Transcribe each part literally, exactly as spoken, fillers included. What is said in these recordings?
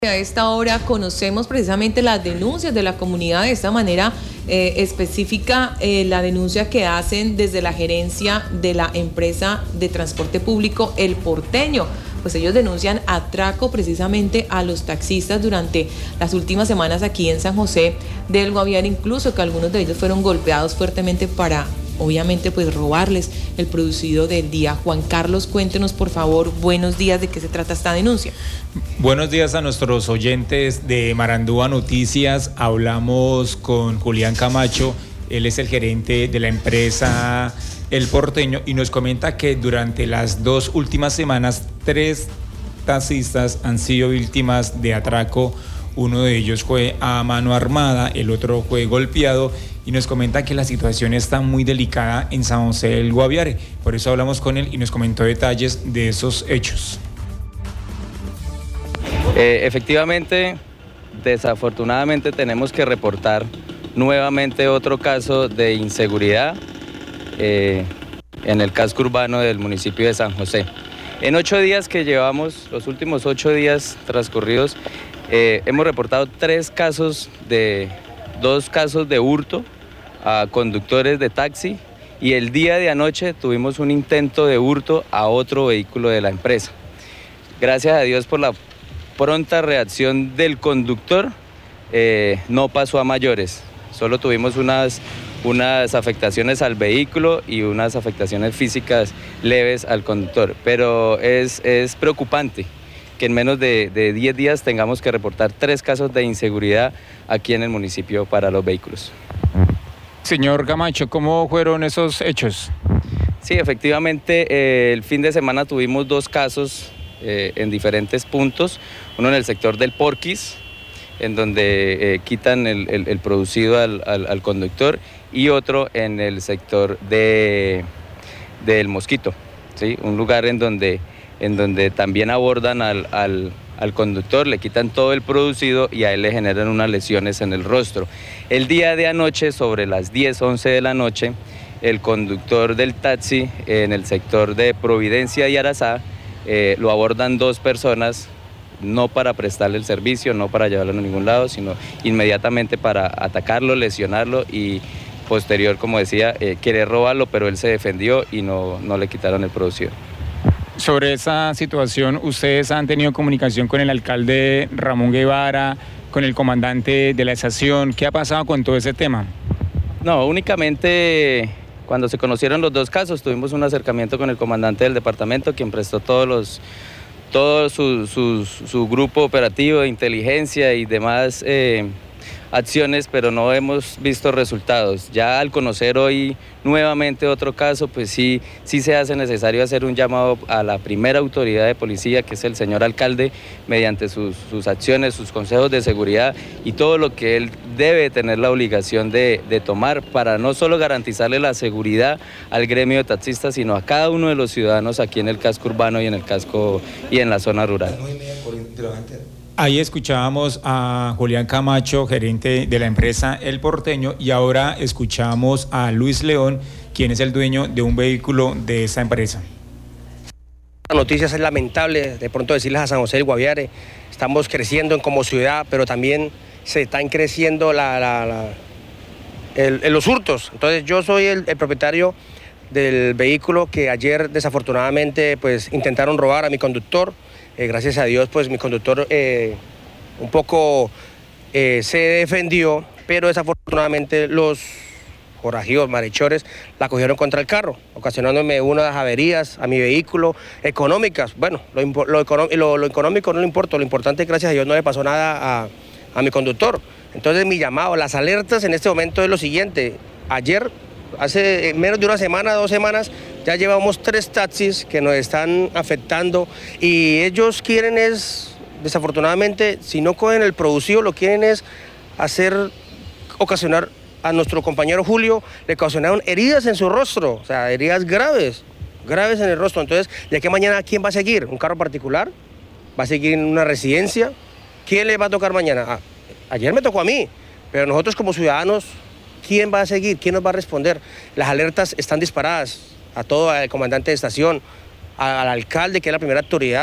A esta hora conocemos precisamente las denuncias de la comunidad, de esta manera eh, específica, eh, la denuncia que hacen desde la gerencia de la empresa de transporte público El Porteño. Pues ellos denuncian atraco precisamente a los taxistas durante las últimas semanas aquí en San José del Guaviare, incluso que algunos de ellos fueron golpeados fuertemente para, obviamente, pues robarles el producido del día. Juan Carlos, cuéntenos por favor, buenos días, ¿de qué se trata esta denuncia? Buenos días a nuestros oyentes de Marandúa Noticias. Hablamos con Julián Camacho, él es el gerente de la empresa El Porteño y nos comenta que durante las dos últimas semanas tres taxistas han sido víctimas de atraco. Uno de ellos fue a mano armada, el otro fue golpeado y nos comenta que la situación está muy delicada en San José del Guaviare. Por eso hablamos con él y nos comentó detalles de esos hechos. Eh, efectivamente, desafortunadamente tenemos que reportar nuevamente otro caso de inseguridad eh, en el casco urbano del municipio de San José. En ocho días que llevamos, los últimos ocho días transcurridos, eh, hemos reportado tres casos de, dos casos de hurto a conductores de taxi y el día de anoche tuvimos un intento de hurto a otro vehículo de la empresa. Gracias a Dios por la pronta reacción del conductor, eh, no pasó a mayores, solo tuvimos unas, unas afectaciones al vehículo y unas afectaciones físicas leves al conductor, pero es, es preocupante que en menos de, de diez días tengamos que reportar tres casos de inseguridad aquí en el municipio para los vehículos. Señor Camacho, ¿cómo fueron esos hechos? Sí, efectivamente, eh, el fin de semana tuvimos dos casos Eh, en diferentes puntos, uno en el sector del Porquis, en donde eh, quitan el, el, el producido al, al, al conductor, y otro en el sector de, del Mosquito, ¿sí? Un lugar en donde, en donde también abordan al, al, al conductor, le quitan todo el producido y a él le generan unas lesiones en el rostro. El día de anoche, sobre las diez, once de la noche, el conductor del taxi en el sector de Providencia y Arazá, Eh, lo abordan dos personas, no para prestarle el servicio, no para llevarlo a ningún lado, sino inmediatamente para atacarlo, lesionarlo y posterior, como decía, eh, querer robarlo, pero él se defendió y no, no le quitaron el producido. Sobre esa situación, ¿ustedes han tenido comunicación con el alcalde Ramón Guevara, con el comandante de la estación? ¿Qué ha pasado con todo ese tema? No, únicamente cuando se conocieron los dos casos, tuvimos un acercamiento con el comandante del departamento, quien prestó todos los, todo su, su, su grupo operativo de inteligencia y demás eh, acciones, pero no hemos visto resultados. Ya al conocer hoy nuevamente otro caso, pues sí, sí se hace necesario hacer un llamado a la primera autoridad de policía, que es el señor alcalde, mediante sus, sus acciones, sus consejos de seguridad y todo lo que él debe tener la obligación de, de tomar para no solo garantizarle la seguridad al gremio de taxistas, sino a cada uno de los ciudadanos aquí en el casco urbano y en el casco y en la zona rural. Ahí escuchábamos a Julián Camacho, gerente de la empresa El Porteño, y ahora escuchamos a Luis León, quien es el dueño de un vehículo de esa empresa. La noticia es lamentable, de pronto decirles a San José del Guaviare, estamos creciendo como ciudad, pero también se están creciendo la, la, la, el, el, los hurtos. Entonces yo soy el, el propietario del vehículo que ayer desafortunadamente pues intentaron robar a mi conductor. Eh, gracias a Dios, pues mi conductor eh, un poco eh, se defendió, pero desafortunadamente los forajidos, malhechores, la cogieron contra el carro, ocasionándome unas averías a mi vehículo económicas. Bueno, lo, lo, lo, lo económico no le importa, lo importante es que gracias a Dios no le pasó nada a, a mi conductor. Entonces mi llamado, las alertas en este momento es lo siguiente. Ayer, hace menos de una semana, dos semanas, ya llevamos tres taxis que nos están afectando y ellos quieren es, desafortunadamente, si no cogen el producido, lo quieren es hacer, ocasionar a nuestro compañero Julio, le ocasionaron heridas en su rostro, o sea, heridas graves, graves en el rostro. Entonces, ¿de qué mañana quién va a seguir? ¿Un carro particular? ¿Va a seguir en una residencia? ¿Quién le va a tocar mañana? Ah, ayer me tocó a mí, pero nosotros como ciudadanos, ¿quién va a seguir? ¿Quién nos va a responder? Las alertas están disparadas a todo el comandante de estación, al alcalde, que es la primera autoridad.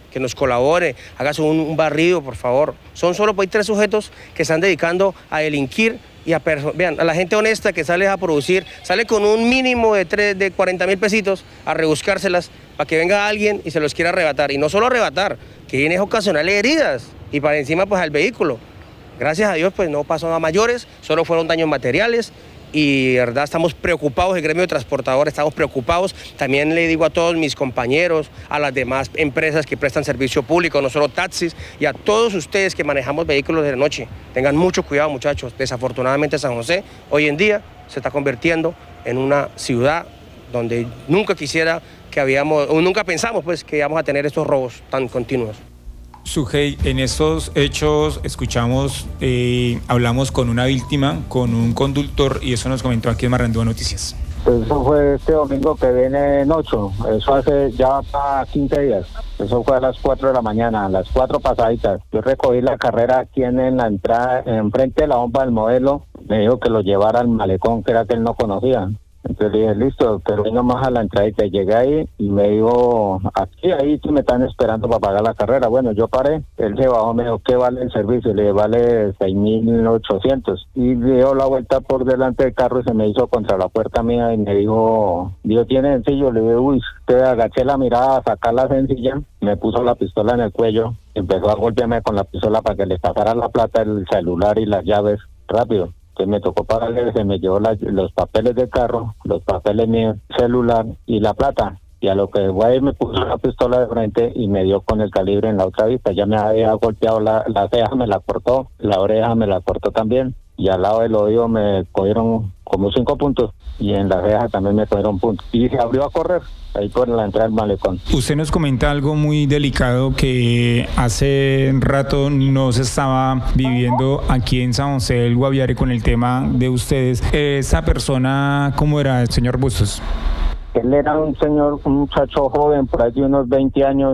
que nos colabore, hágase un, un barrido, por favor. Son solo pues, tres sujetos que están dedicando a delinquir y a vean, a la gente honesta que sale a producir, sale con un mínimo de, tres, de cuarenta mil pesitos a rebuscárselas para que venga alguien y se los quiera arrebatar. Y no solo arrebatar, que viene a ocasionarle heridas y para encima pues al vehículo. Gracias a Dios pues no pasó a mayores, solo fueron daños materiales. Y de verdad estamos preocupados, el gremio de transportadores estamos preocupados. También le digo a todos mis compañeros, a las demás empresas que prestan servicio público, no solo taxis, y a todos ustedes que manejamos vehículos de noche, tengan mucho cuidado, muchachos. Desafortunadamente San José hoy en día se está convirtiendo en una ciudad donde nunca quisiera que habíamos, o nunca pensamos pues que íbamos a tener estos robos tan continuos. Sujei, en estos hechos escuchamos, eh, hablamos con una víctima, con un conductor, y eso nos comentó aquí en Marandúa Noticias. Eso fue este domingo que viene en ocho, eso hace ya para quince días. Eso fue a las cuatro de la mañana, a las cuatro pasaditas. Yo recogí la carrera aquí en, en la entrada, enfrente de la bomba del modelo. Me dijo que lo llevara al malecón, que era que él no conocía. Entonces dije, listo, pero vino más a la entrada y te llegué ahí y me dijo, aquí, ahí me están esperando para pagar la carrera. Bueno, yo paré, él se bajó, me dijo, ¿qué vale el servicio? Le dije, vale seis mil ochocientos. Y dio la vuelta por delante del carro y se me hizo contra la puerta mía y me dijo, Dios tiene sencillo. Le dije, uy, te agaché la mirada a sacar la sencilla, me puso la pistola en el cuello, empezó a golpearme con la pistola para que le pasara la plata, el celular y las llaves rápido. Entonces me tocó pararle, se me llevó la, los papeles del carro, los papeles míos, celular y la plata. Y a lo que güey me puso la pistola de frente y me dio con el calibre en la otra vista. Ya me había golpeado la, la ceja, me la cortó, la oreja me la cortó también. Y al lado del oído me cogieron como cinco puntos. Y en la ceja también me cogieron puntos. Y se abrió a correr ahí por la entrada del malecón. Usted nos comenta algo muy delicado que hace rato no se estaba viviendo aquí en San José del Guaviare con el tema de ustedes. ¿Esa persona cómo era, el señor Bustos? Él era un señor, un muchacho joven, por ahí de unos veinte años,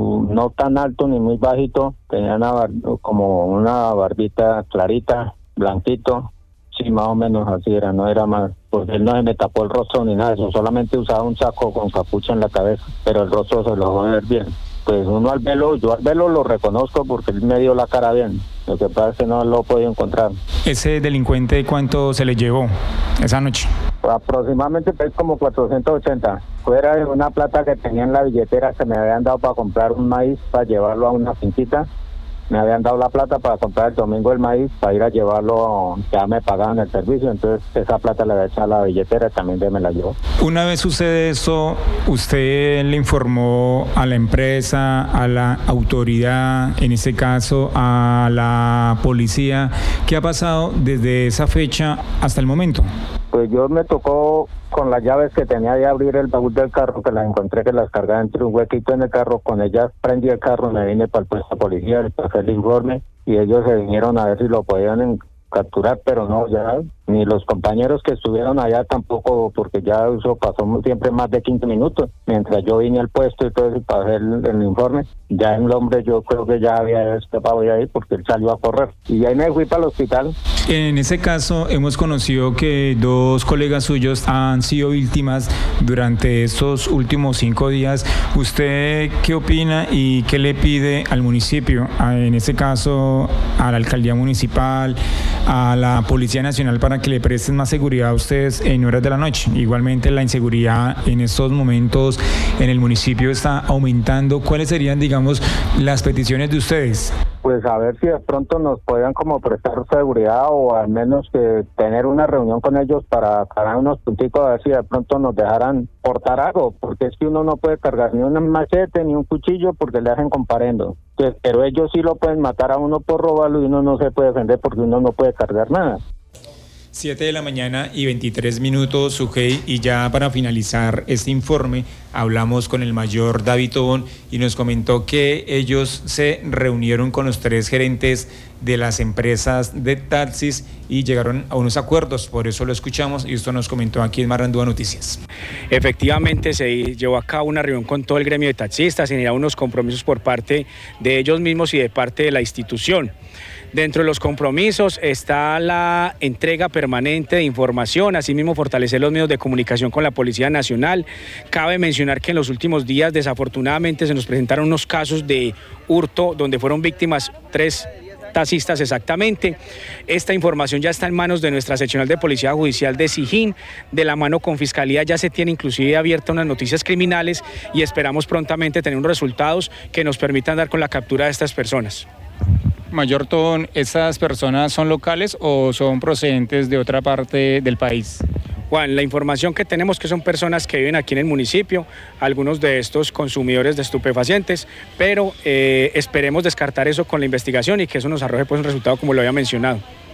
no tan alto ni muy bajito, tenía una bar, como una barbita clarita, blanquito, sí, más o menos así era, no era más, porque él no se me tapó el rostro ni nada de eso, solamente usaba un saco con capucha en la cabeza, pero el rostro se lo dejó ver bien. Pues uno al velo, yo al velo lo reconozco porque él me dio la cara bien, lo que pasa es que no lo he podido encontrar. ¿Ese delincuente cuánto se le llevó esa noche? Aproximadamente pues como cuatrocientos ochenta, fuera de una plata que tenía en la billetera que me habían dado para comprar un maíz, para llevarlo a una finquita. Me habían dado la plata para comprar el domingo el maíz, para ir a llevarlo, ya me pagaban el servicio, entonces esa plata le había echado a la billetera y también me la llevó. Una vez sucede eso, ¿usted le informó a la empresa, a la autoridad, en este caso a la policía? ¿Qué ha pasado desde esa fecha hasta el momento? Pues yo me tocó con las llaves que tenía de abrir el baúl del carro, que las encontré que las cargaba entre un huequito en el carro, con ellas prendí el carro, me vine para el puesto de policía, les pasé el informe y ellos se vinieron a ver si lo podían capturar, pero no, ya ni los compañeros que estuvieron allá tampoco, porque ya eso pasó siempre más de quince minutos, mientras yo vine al puesto y todo eso y pasé el, el informe, ya el hombre yo creo que ya había escapado de ahí porque él salió a correr y ahí me fui para el hospital. En ese caso hemos conocido que dos colegas suyos han sido víctimas durante estos últimos cinco días. ¿Usted qué opina y qué le pide al municipio, en este caso a la alcaldía municipal, a la Policía Nacional, para que le presten más seguridad a ustedes en horas de la noche? Igualmente la inseguridad en estos momentos en el municipio está aumentando. ¿Cuáles serían, digamos, las peticiones de ustedes? Pues a ver si de pronto nos puedan como prestar seguridad o al menos que tener una reunión con ellos para cargar unos punticos, a ver si de pronto nos dejaran portar algo, porque es que uno no puede cargar ni un machete ni un cuchillo porque le hacen comparendo. Entonces, pero ellos sí lo pueden matar a uno por robarlo y uno no se puede defender porque uno no puede cargar nada. siete de la mañana y veintitrés minutos, Sujei, y ya para finalizar este informe hablamos con el mayor David Tobón y nos comentó que ellos se reunieron con los tres gerentes de las empresas de taxis y llegaron a unos acuerdos, por eso lo escuchamos y esto nos comentó aquí en Marandúa Noticias. Efectivamente se llevó a cabo una reunión con todo el gremio de taxistas, se generaron unos compromisos por parte de ellos mismos y de parte de la institución. Dentro de los compromisos está la entrega permanente de información, asimismo fortalecer los medios de comunicación con la Policía Nacional. Cabe mencionar mencionar que en los últimos días desafortunadamente se nos presentaron unos casos de hurto donde fueron víctimas tres taxistas exactamente. Esta información ya está en manos de nuestra seccional de Policía Judicial de Sijín. De la mano con Fiscalía ya se tiene inclusive abierta unas noticias criminales y esperamos prontamente tener unos resultados que nos permitan dar con la captura de estas personas. Mayor Ton, ¿estas personas son locales o son procedentes de otra parte del país? Juan, la información que tenemos que son personas que viven aquí en el municipio, algunos de estos consumidores de estupefacientes, pero eh, esperemos descartar eso con la investigación y que eso nos arroje pues un resultado como lo había mencionado.